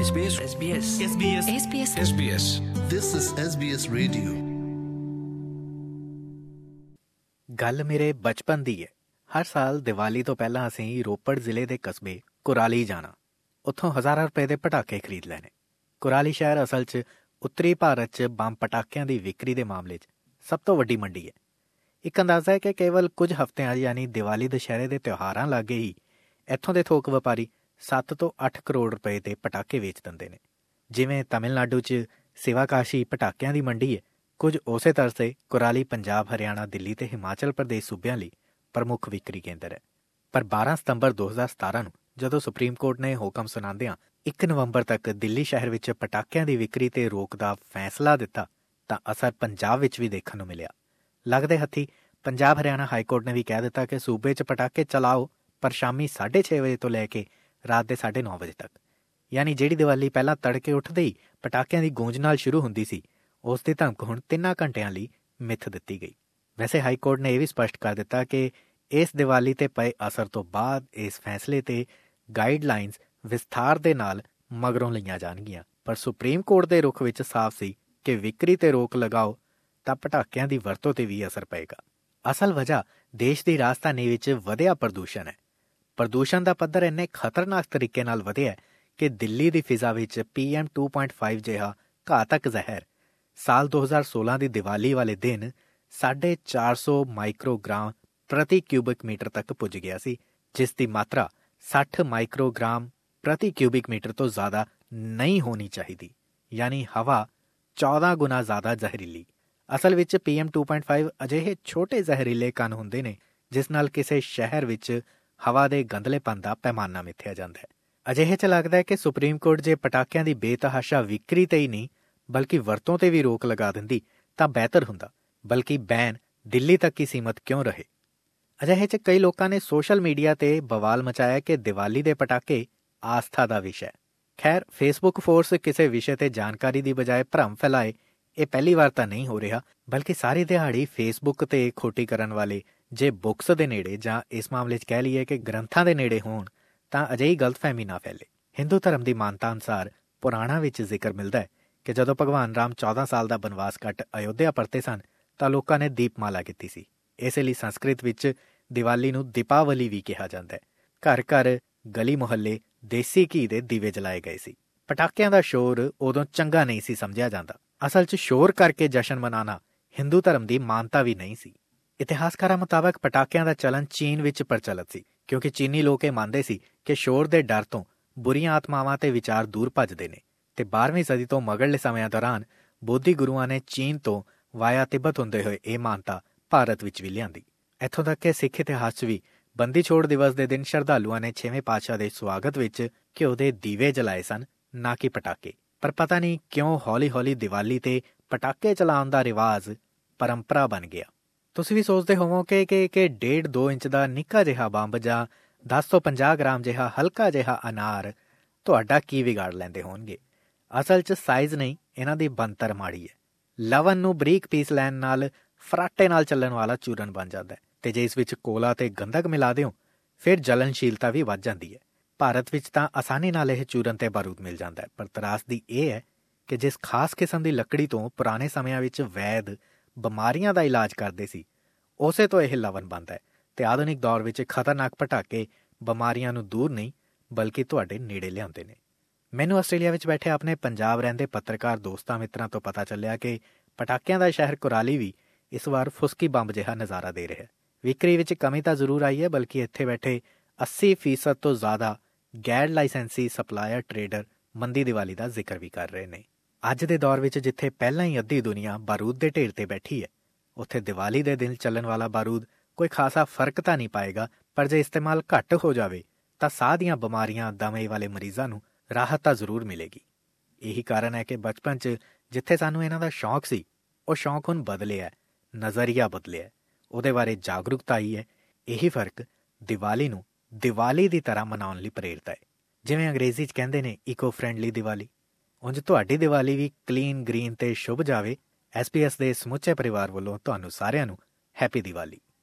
SBS SBS SBS SBS SBS This is SBS Radio. ਗੱਲ ਮੇਰੇ ਬਚਪਨ ਦੀ ਹੈ। ਹਰ ਸਾਲ ਦੀਵਾਲੀ ਤੋਂ ਪਹਿਲਾਂ ਅਸੀਂ ਰੋਪੜ ਜ਼ਿਲ੍ਹੇ ਦੇ ਕਸਬੇ ਕੁਰਾਲੀ ਜਾਣਾ, ਉੱਥੋਂ ਹਜ਼ਾਰਾਂ ਰੁਪਏ ਦੇ ਪਟਾਕੇ ਖਰੀਦ ਲੈਣੇ। ਕੁਰਾਲੀ ਸ਼ਹਿਰ ਅਸਲ 'ਚ ਉੱਤਰੀ ਭਾਰਤ 'ਚ ਬੰਬ ਪਟਾਕਿਆਂ ਦੀ ਵਿਕਰੀ ਦੇ ਮਾਮਲੇ 'ਚ ਸਭ ਤੋਂ ਵੱਡੀ ਮੰਡੀ ਹੈ। ਇੱਕ ਅੰਦਾਜ਼ਾ ਹੈ ਕਿ ਕੇਵਲ ਕੁਝ ਹਫ਼ਤਿਆਂ ਯਾਨੀ ਦੀਵਾਲੀ ਦੁਸ਼ਹਿਰੇ ਦੇ ਤਿਉਹਾਰਾਂ ਲਾਗੇ ਹੀ ਇੱਥੋਂ ਦੇ ਥੋਕ ਵਪਾਰੀ 7 ਤੋਂ 8 ਕਰੋੜ ਰੁਪਏ ਦੇ ਪਟਾਕੇ ਵੇਚ ਦਿੰਦੇ ਨੇ। ਜਿਵੇਂ ਤਮਿਲਨਾਡੂ 'ਚ ਸਿਵਾਕਾਸ਼ੀ ਪਟਾਕਿਆਂ ਦੀ ਮੰਡੀ ਹੈ, ਕੁਝ ਉਸੇ ਤਰ੍ਹਾਂ ਤੇ ਕੁਰਾਲੀ ਪੰਜਾਬ, ਹਰਿਆਣਾ, ਦਿੱਲੀ ਤੇ ਹਿਮਾਚਲ ਪ੍ਰਦੇਸ਼ ਸੂਬਿਆਂ ਲਈ ਪ੍ਰਮੁੱਖ ਵਿਕਰੀ ਕੇਂਦਰ ਹੈ। ਪਰ 12 ਸਤੰਬਰ 2017 ਨੂੰ ਜਦੋਂ ਸੁਪਰੀਮ ਕੋਰਟ ਨੇ ਹੁਕਮ ਸੁਣਾਉਂਦਿਆਂ 1 ਨਵੰਬਰ ਤੱਕ ਦਿੱਲੀ ਸ਼ਹਿਰ ਵਿੱਚ ਪਟਾਕਿਆਂ ਦੀ ਵਿਕਰੀ ਤੇ ਰੋਕ ਦਾ ਫੈਸਲਾ ਦਿੱਤਾ ਤਾਂ ਅਸਰ ਪੰਜਾਬ ਵਿੱਚ ਵੀ ਦੇਖਣ ਨੂੰ ਮਿਲਿਆ। ਲੱਗਦੇ ਹੱਥੀ ਪੰਜਾਬ ਹਰਿਆਣਾ ਹਾਈਕੋਰਟ ਨੇ ਵੀ ਕਹਿ ਦਿੱਤਾ ਕਿ ਸੂਬੇ 'ਚ ਪਟਾਕੇ ਚਲਾਓ, ਪਰ ਸ਼ਾਮੀ 6:30 ਵਜੇ ਤੋਂ ਲੈ ਕੇ ਰਾਤ ਦੇ 9:30 ਵਜੇ ਤੱਕ। ਯਾਨੀ ਜਿਹੜੀ ਦੀਵਾਲੀ ਪਹਿਲਾਂ ਤੜਕੇ ਉੱਠਦੇ ਹੀ ਪਟਾਕਿਆਂ ਦੀ ਗੂੰਜ ਨਾਲ ਸ਼ੁਰੂ ਹੁੰਦੀ ਸੀ, ਉਸ ਦੀ ਧਮਕ ਹੁਣ 3 ਘੰਟਿਆਂ ਲਈ ਮਿੱਥ ਦਿੱਤੀ ਗਈ। ਵੈਸੇ ਹਾਈਕੋਰਟ ਨੇ ਇਹ ਵੀ ਸਪਸ਼ਟ ਕਰ ਦਿੱਤਾ ਕਿ ਇਸ ਦੀਵਾਲੀ ਤੇ ਪਏ ਅਸਰ ਤੋਂ ਬਾਅਦ ਇਸ ਫੈਸਲੇ ਤੇ ਗਾਈਡਲਾਈਨਸ ਵਿਸਥਾਰ ਦੇ ਨਾਲ ਮਗਰੋਂ ਲਈਆਂ ਜਾਣਗੀਆਂ। ਪਰ ਸੁਪਰੀਮ ਕੋਰਟ ਦੇ ਰੁਖ ਵਿੱਚ ਸਾਫ਼ ਸੀ ਕਿ ਵਿਕਰੀ ਤੇ ਰੋਕ ਲਗਾਓ ਤਾਂ ਪਟਾਕਿਆਂ ਦੀ ਵਰਤੋਂ ਤੇ ਵੀ ਅਸਰ ਪਏਗਾ। ਅਸਲ ਵਜ੍ਹਾ ਦੇਸ਼ ਦੀ ਰਾਜਧਾਨੀ ਵਿੱਚ ਵਧਿਆ ਪ੍ਰਦੂਸ਼ਣ ਹੈ। ਪ੍ਰਦੂਸ਼ਣ ਦਾ ਪੱਧਰ ਇੰਨੇ ਖਤਰਨਾਕ ਤਰੀਕੇ ਨਾਲ ਵਧਿਆ ਕਿ ਦਿੱਲੀ ਦੀ ਫਿਜ਼ਾ ਵਿੱਚ PM 2.5 ਜਿਹਾ ਘਾਤਕ ਜ਼ਹਿਰ ਸਾਲ 2016 ਦੀ ਦੀਵਾਲੀ ਵਾਲੇ ਦਿਨ 450 ਮਾਈਕਰੋਗ੍ਰਾਮ ਪ੍ਰਤੀ ਕਿਊਬਿਕ ਮੀਟਰ ਤੱਕ ਪੁੱਜ ਗਿਆ ਸੀ, ਜਿਸ ਦੀ ਮਾਤਰਾ 60 ਮਾਈਕਰੋਗ੍ਰਾਮ ਪ੍ਰਤੀ ਕਿਊਬਿਕ ਮੀਟਰ ਤੋਂ ਜ਼ਿਆਦਾ ਨਹੀਂ ਹੋਣੀ ਚਾਹੀਦੀ। ਯਾਨੀ ਹਵਾ 14 ਗੁਣਾ ਜ਼ਿਆਦਾ ਜ਼ਹਿਰੀਲੀ। ਅਸਲ ਵਿੱਚ PM 2.5 ਅਜਿਹੇ ਛੋਟੇ ਜ਼ਹਿਰੀਲੇ ਕਣ ਹੁੰਦੇ ਨੇ ਜਿਸ ਨਾਲ ਕਿਸੇ ਸ਼ਹਿਰ ਵਿੱਚ ਹਵਾ ਦੇ ਗੰਧਲੇਪਨ ਦਾ ਪੈਮਾਨਾ ਮਿਥਿਆ ਜਾਂਦਾ ਹੈ। ਅਜਿਹੇ 'ਚ ਲੱਗਦਾ ਹੈ ਕਿ ਸੁਪਰੀਮ ਕੋਰਟ ਜੇ ਪਟਾਕਿਆਂ ਦੀ ਬੇਤਹਾਸ਼ਾ ਵਿਕਰੀ ਤੇ ਹੀ ਨਹੀਂ ਬਲਕਿ ਵਰਤੋਂ ਤੇ ਵੀ ਰੋਕ ਲਗਾ ਦਿੰਦੀ ਤਾਂ ਬਿਹਤਰ ਹੁੰਦਾ, ਬਲਕਿ ਬੈਨ ਦਿੱਲੀ ਤੱਕ ਹੀ ਸੀਮਤ ਕਿਉਂ ਰਹੇ। ਅਜਿਹੇ 'ਚ ਕਈ ਲੋਕਾਂ ਨੇ ਸੋਸ਼ਲ ਮੀਡੀਆ ਤੇ ਬਵਾਲ ਮਚਾਇਆ ਕਿ ਦੀਵਾਲੀ ਦੇ ਪਟਾਕੇ ਆਸਥਾ ਦਾ ਵਿਸ਼ਾ ਹੈ। ਖੈਰ, ਫੇਸਬੁੱਕ ਫੋਰਸ ਕਿਸੇ ਵਿਸ਼ੇ ਤੇ ਜਾਣਕਾਰੀ ਦੀ ਬਜਾਏ ਭਰਮ ਫੈਲਾਏ, ਇਹ ਪਹਿਲੀ ਵਾਰ ਤਾਂ ਨਹੀਂ ਹੋ ਰਿਹਾ, ਬਲਕਿ ਸਾਰੀ ਦਿਹਾੜੀ ਫੇਸਬੁੱਕ ਤੇ ਖੋਟੀ ਕਰਨ ਵਾਲੇ ਜੇ ਬੁੱਕਸ ਦੇ ਨੇੜੇ ਜਾਂ ਇਸ ਮਾਮਲੇ 'ਚ ਕਹਿ ਲਈਏ ਕਿ ਗ੍ਰੰਥਾਂ ਦੇ ਨੇੜੇ ਹੋਣ ਤਾਂ ਅਜਿਹੀ ਗਲਤਫਹਿਮੀ ਨਾ ਫੈਲੇ। ਹਿੰਦੂ ਧਰਮ ਦੀ ਮਾਨਤਾ ਅਨੁਸਾਰ ਪੁਰਾਣਾਂ ਵਿੱਚ ਜ਼ਿਕਰ ਮਿਲਦਾ ਹੈ ਕਿ ਜਦੋਂ ਭਗਵਾਨ ਰਾਮ 14 ਸਾਲ ਦਾ ਬਨਵਾਸ ਕੱਟ ਅਯੋਧਿਆ ਪਰਤੇ ਸਨ ਤਾਂ ਲੋਕਾਂ ਨੇ ਦੀਪਮਾਲਾ ਕੀਤੀ ਸੀ। ਇਸੇ ਲਈ ਸੰਸਕ੍ਰਿਤ ਵਿੱਚ ਦੀਵਾਲੀ ਨੂੰ ਦੀਪਾਵਲੀ ਵੀ ਕਿਹਾ ਜਾਂਦਾ ਹੈ। ਘਰ ਘਰ, ਗਲੀ ਮੁਹੱਲੇ ਦੇਸੀ ਘੀ ਦੇ ਦੀਵੇ ਜਲਾਏ ਗਏ ਸੀ। ਪਟਾਕਿਆਂ ਦਾ ਸ਼ੋਰ ਉਦੋਂ ਚੰਗਾ ਨਹੀਂ ਸੀ ਸਮਝਿਆ ਜਾਂਦਾ। ਅਸਲ 'ਚ ਸ਼ੋਰ ਕਰਕੇ ਜਸ਼ਨ ਮਨਾਉਣਾ ਹਿੰਦੂ ਧਰਮ ਦੀ ਮਾਨਤਾ ਵੀ ਨਹੀਂ ਸੀ। ਇਤਿਹਾਸਕਾਰਾਂ ਮੁਤਾਬਕ ਪਟਾਕਿਆਂ ਦਾ ਚਲਨ ਚੀਨ ਵਿੱਚ ਪ੍ਰਚਲਿਤ ਸੀ, ਕਿਉਂਕਿ ਚੀਨੀ ਲੋਕ ਇਹ ਮੰਨਦੇ ਸੀ ਕਿ ਸ਼ੋਰ ਦੇ ਡਰ ਤੋਂ ਬੁਰੀਆਂ ਆਤਮਾਵਾਂ ਤੇ ਵਿਚਾਰ ਦੂਰ ਭੱਜਦੇ ਨੇ। ਤੇ 12ਵੀਂ ਸਦੀ ਤੋਂ ਮਗਰਲੇ ਸਮਿਆਂ ਦੌਰਾਨ ਬੋਧੀ ਗੁਰੂਆਂ ਨੇ ਚੀਨ ਤੋਂ ਵਾਇਆ ਤਿੱਬਤ ਹੁੰਦੇ ਹੋਏ ਇਹ ਮਾਨਤਾ ਭਾਰਤ ਵਿੱਚ ਵੀ ਲਿਆਂਦੀ। ਇੱਥੋਂ ਤੱਕ ਕਿ ਸਿੱਖ ਇਤਿਹਾਸ 'ਚ ਵੀ ਬੰਦੀ ਛੋੜ ਦਿਵਸ ਦੇ ਦਿਨ ਸ਼ਰਧਾਲੂਆਂ ਨੇ 6ਵੇਂ ਪਾਤਸ਼ਾਹ ਦੇ ਸਵਾਗਤ ਵਿੱਚ ਘਿਓ ਦੇ ਦੀਵੇ ਜਲਾਏ ਸਨ, ਨਾ ਕਿ ਪਟਾਕੇ। ਪਰ ਪਤਾ ਨਹੀਂ ਕਿਉਂ ਹੌਲੀ-ਹੌਲੀ ਦੀਵਾਲੀ ਤੇ ਪਟਾਕੇ ਚਲਾਉਣ ਦਾ ਰਿਵਾਜ਼ ਪਰੰਪਰਾ ਬਣ ਗਿਆ। ਤੁਸੀਂ ਵੀ ਸੋਚਦੇ ਹੋਵੋਗੇ ਕਿ 1.5-2 ਇੰਚ ਦਾ ਨਿੱਕਾ ਜਿਹਾ ਬੰਬ ਜਾਂ 10 ਤੋਂ 50 ਗ੍ਰਾਮ ਜਿਹਾ ਹਲਕਾ ਜਿਹਾ ਅਨਾਰ ਤੁਹਾਡਾ ਕੀ ਵਿਗਾੜ ਲੈਂਦੇ ਹੋਣਗੇ। ਅਸਲ 'ਚ ਸਾਈਜ਼ ਨਹੀਂ, ਇਹਨਾਂ ਦੀ ਬਣਤਰ ਮਾੜੀ ਹੈ। ਲਵਣ ਨੂੰ ਬਰੀਕ ਪੀਸ ਲੈਣ ਨਾਲ ਫਰਾਟੇ ਨਾਲ ਚੱਲਣ ਵਾਲਾ ਚੂਰਨ ਬਣ ਜਾਂਦਾ ਹੈ, ਤੇ ਜੇ ਇਸ ਵਿੱਚ ਕੋਲਾ ਤੇ ਗੰਧਕ ਮਿਲਾ ਦਿਓ ਫਿਰ ਜਲਨਸ਼ੀਲਤਾ ਵੀ ਵੱਧ ਜਾਂਦੀ ਹੈ। ਭਾਰਤ ਵਿੱਚ ਤਾਂ ਆਸਾਨੀ ਨਾਲ ਇਹ ਚੂਰਨ ਤੇ ਬਾਰੂਦ ਮਿਲ ਜਾਂਦਾ ਹੈ, ਪਰ ਤਰਾਸਦੀ ਇਹ ਹੈ ਕਿ ਜਿਸ ਖਾਸ ਕਿਸਮ ਦੀ ਲੱਕੜੀ ਤੋਂ ਪੁਰਾਣੇ ਸਮਿਆਂ ਵਿੱਚ ਵੈਦ ਬਿਮਾਰੀਆਂ ਦਾ ਇਲਾਜ ਕਰਦੇ ਸੀ, ਉਸੇ ਤੋਂ ਇਹ ਲਵਣ ਬਣਦਾ ਹੈ। ਤੇ ਆਧੁਨਿਕ ਦੌਰ ਵਿੱਚ ਖਤਰਨਾਕ ਪਟਾਕੇ ਬਿਮਾਰੀਆਂ ਨੂੰ ਦੂਰ ਨਹੀਂ ਬਲਕਿ ਤੁਹਾਡੇ ਨੇੜੇ ਲਿਆਉਂਦੇ ਨੇ। ਮੈਨੂੰ ਆਸਟ੍ਰੇਲੀਆ ਵਿੱਚ ਬੈਠੇ ਆਪਣੇ ਪੰਜਾਬ ਰਹਿੰਦੇ ਪੱਤਰਕਾਰ ਦੋਸਤਾਂ ਮਿੱਤਰਾਂ ਤੋਂ ਪਤਾ ਚੱਲਿਆ ਕਿ ਪਟਾਕਿਆਂ ਦਾ ਸ਼ਹਿਰ ਕੁਰਾਲੀ ਵੀ ਇਸ ਵਾਰ ਫੁਸਕੀ ਬੰਬ ਜਿਹਾ ਨਜ਼ਾਰਾ ਦੇ ਰਿਹਾ। ਵਿਕਰੀ ਵਿੱਚ ਕਮੀ ਤਾਂ ਜ਼ਰੂਰ ਆਈ ਹੈ, ਬਲਕਿ ਇੱਥੇ ਬੈਠੇ 80% ਤੋਂ ਜ਼ਿਆਦਾ ਗੈਰ ਲਾਇਸੈਂਸੀ ਸਪਲਾਇਰ ਟਰੇਡਰ ਮੰਦੀ ਦੀਵਾਲੀ ਦਾ ਜ਼ਿਕਰ ਵੀ ਕਰ ਰਹੇ ਨੇ। ਅੱਜ ਦੇ ਦੌਰ ਵਿੱਚ ਜਿੱਥੇ ਪਹਿਲਾਂ ਹੀ ਅੱਧੀ ਦੁਨੀਆ ਬਾਰੂਦ ਦੇ ਢੇਰ ਤੇ ਬੈਠੀ ਹੈ, ਉੱਥੇ ਦੀਵਾਲੀ ਦੇ ਦਿਨ ਚੱਲਣ ਵਾਲਾ ਬਾਰੂਦ ਕੋਈ ਖਾਸਾ ਫਰਕ ਤਾਂ ਨਹੀਂ ਪਾਏਗਾ, ਪਰ ਜੇ ਇਸਤੇਮਾਲ ਘੱਟ ਹੋ ਜਾਵੇ ਤਾਂ ਸਾਹ ਦੀਆਂ ਬਿਮਾਰੀਆਂ, ਦਮੇ ਵਾਲੇ ਮਰੀਜ਼ਾਂ ਨੂੰ ਰਾਹਤ ਤਾਂ ਜ਼ਰੂਰ ਮਿਲੇਗੀ। ਇਹੀ ਕਾਰਨ ਹੈ ਕਿ ਬਚਪਨ 'ਚ ਜਿੱਥੇ ਸਾਨੂੰ ਇਹਨਾਂ ਦਾ ਸ਼ੌਂਕ ਸੀ, ਉਹ ਸ਼ੌਂਕ ਹੁਣ ਬਦਲਿਆ, ਨਜ਼ਰੀਆ ਬਦਲਿਆ, ਉਹਦੇ ਬਾਰੇ ਜਾਗਰੂਕਤਾ ਆਈ ਹੈ। ਇਹੀ ਫਰਕ ਦੀਵਾਲੀ ਨੂੰ ਦੀਵਾਲੀ ਦੀ ਤਰ੍ਹਾਂ ਮਨਾਉਣ ਲਈ ਪ੍ਰੇਰਦਾ ਹੈ। ਜਿਵੇਂ ਅੰਗਰੇਜ਼ੀ 'ਚ ਕਹਿੰਦੇ ਨੇ ਇਕੋ ਫਰੈਂਡਲੀ ਦੀਵਾਲੀ, ਉਂਝ ਤੁਹਾਡੀ ਦੀਵਾਲੀ ਵੀ ਕਲੀਨ, ਗ੍ਰੀਨ ਤੇ ਸ਼ੁਭ ਜਾਵੇ। SBS ਦੇ ਸਮੁੱਚੇ ਪਰਿਵਾਰ ਵੱਲੋਂ ਤੁਹਾਨੂੰ ਸਾਰਿਆਂ ਨੂੰ ਹੈਪੀ ਦੀਵਾਲੀ।